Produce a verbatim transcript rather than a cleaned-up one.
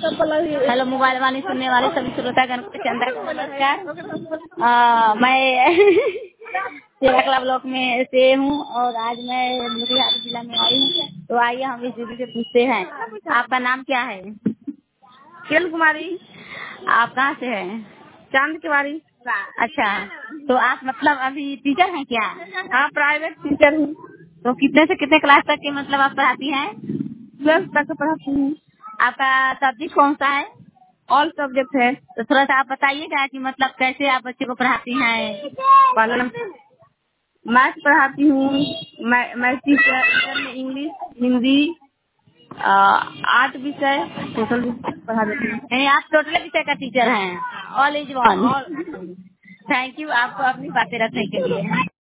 Hello mobile वाले सुनने वाले सभी श्रोतागण को चंद्रा को नमस्कार। आ, मैं सेवा ब्लॉक में से हूँ और आज मैं मोतिहारी जिला में आई हूँ। तो आइए हम इस दीदी से पूछते हैं, आपका नाम क्या है? किरण कुमारी। आप कहाँ से हैं? चांद कुमारी। अच्छा, तो आप मतलब अभी टीचर हैं क्या? हाँ, प्राइवेट टीचर हूँ। तो कितने से कितने क्लास तक के मतलब आप पढ़ाती हैं? ट्वेल्थ तक पढ़ाती हूँ। आपका सब्जेक्ट कौन सा है? ऑल सब्जेक्ट है। तो थोड़ा सा आप बताइएगा कि मतलब कैसे आप बच्चे को पढ़ाती हैं? पहले मैथ पढ़ाती हूँ, मैथ टीचर में इंग्लिश, हिंदी, आर्ट विषय, सोशल विषय पढ़ा देती हूँ। नहीं, आप टोटल विषय का टीचर हैं, ऑल इज वन। और थैंक यू आपको अपनी बातें रखने के लिए।